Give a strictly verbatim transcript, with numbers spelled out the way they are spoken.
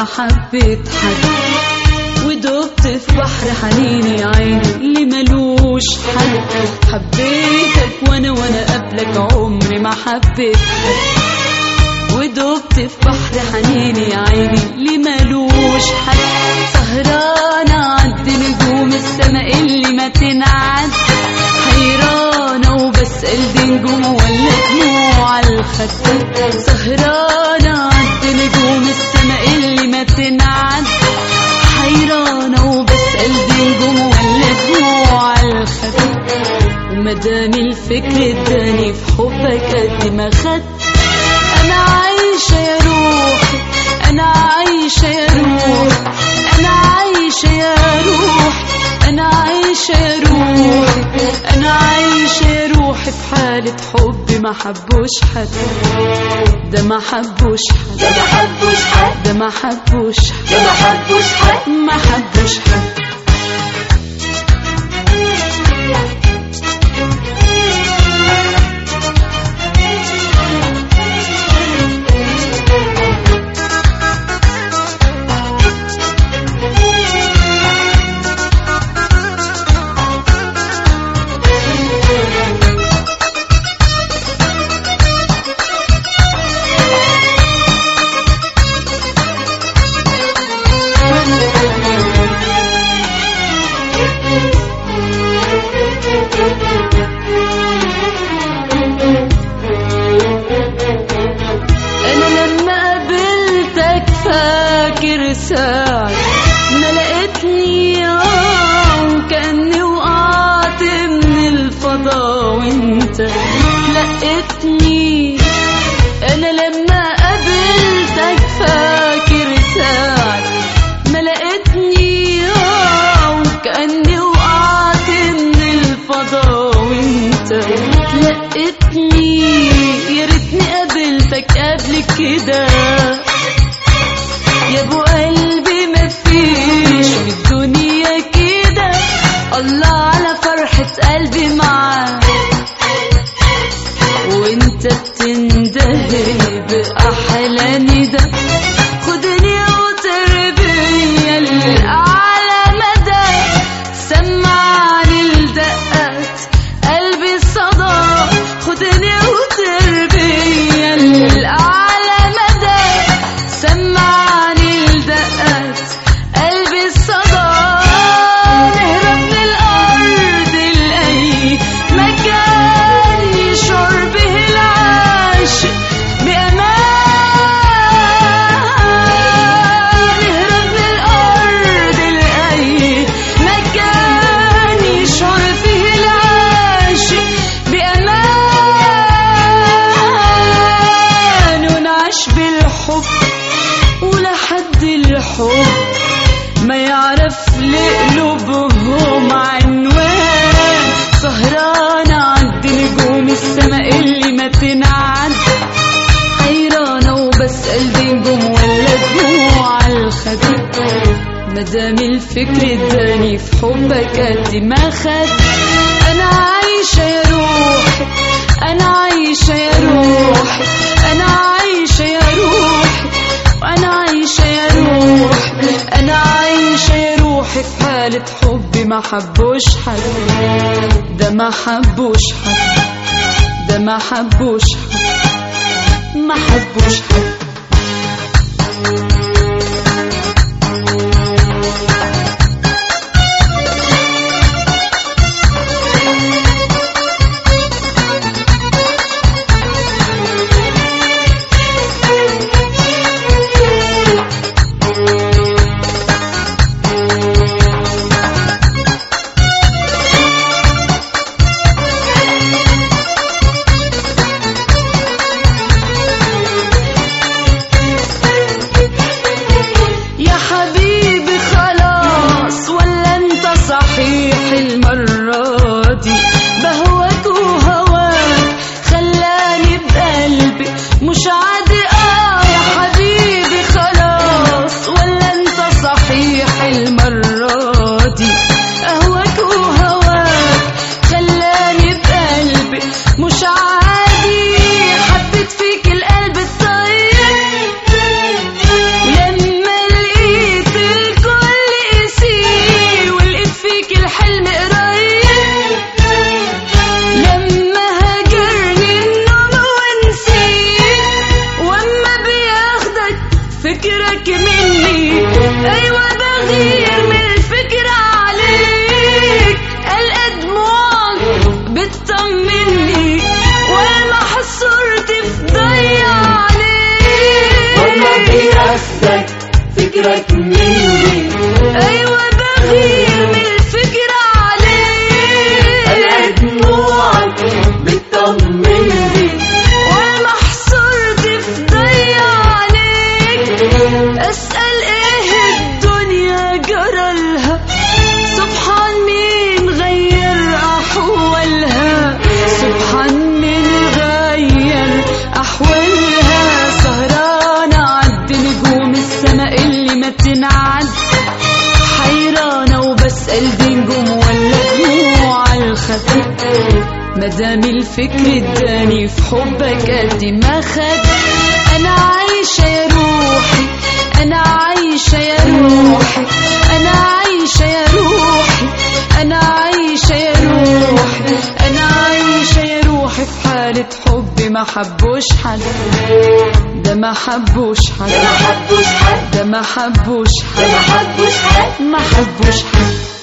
حبيت حد ودوبت في بحر حنيني عيني اللي ملوش حد. حبيتك وانا وانا قبلك عمري ما حبيت حد ودوبت في بحر حنيني عيني اللي ملوش حد. سهرانة عد نجوم السما اللي ما تنعد، حيرانة وبسأل دي نجوم ولا دموع الخد. سهرانة عد نجوم السما اللي ما تنعد، حيرانة وبسأل دي نجوم ولا دموع الخد. ومدام الفكر اداني في حبك قد ما خد، أنا عايشة يا روحي أنا عايشة يا روحي أنا عايشة يا روحي أنا عايشة يا روحي أنا عايشة يا روحي في حالة حب ما حبوش حد. ده ما حبوش حد ده ما حبوش حد ده ما حبوش حد ده ما حبوش حد ما حبوش حد. فاكر ساعة ما لقيتني وكأني وقعت من الفضاء وانت لقيتني. انا لما قابلتك فاكر ساعة ما لقيتني وكأني وقعت من الفضاء وانت لقيتني. يا ريتني قابلتك قبل كده يا ابو قلبي مفيش في الدنيا كده. الله على فرحة قلبي معاك وانت بتندهي بأحلى ندى. خدني وتربية لأعلى مدى، سمعني لدقات قلبي الصدى. خدني وتربية لأعلى مدى، سمعني قلبي الصدى. نهرب من الأرض لأي مكان يشعر به العاشق بأمان. نهرب من الأرض لأي مكان يشعر فيه العاشق بأمان، ونعيش بالحب ولحد الحب ما يعرف لقلوبهم عنوان. سهرانة عند نجوم السما اللي ما تنعد، حيرانة وبسأل دي نجوم ولا دموع الخد. مدام الفكر اداني في حبك قد ما خد، أنا عايشة يا روحي أنا عايشة يا روحي أنا عايشة يا روحي وأنا عايشة يا روحي أنا عايشة يا روحي في حالة حب ما حبوش حد. ده ما حبوش حد ده ما حبوش حد ما حبوش حد. بتطمني والمحصور تفضي عليك. والله بنفسك فكرك مني، أيوة بغير من الفكرة عليك. أنا دموعك بتطمني والمحصور تفضي عليك. أسأل إيه الدنيا جرالها، سبحان مين غير أحوالها، سبحان مين غير أحوالها. سهرانة عد نجوم السماء اللي ما بتنعد، حيرانة وبسأل دي نجوم ولا دموع الخفي. مدام الفكر اداني في حبك قد ما خد، أنا عايشة يا روحي، أنا عايشة يا روحي، أنا عايشة يا روحي، أنا عايشة يا روحي، أنا عايشة يا روحي في حالة حب ما حبوش حد، ده ما حبوش حد، ما حبوش حد، ده ما حبوش ما حد، حبوش حد، ما حبوش حد.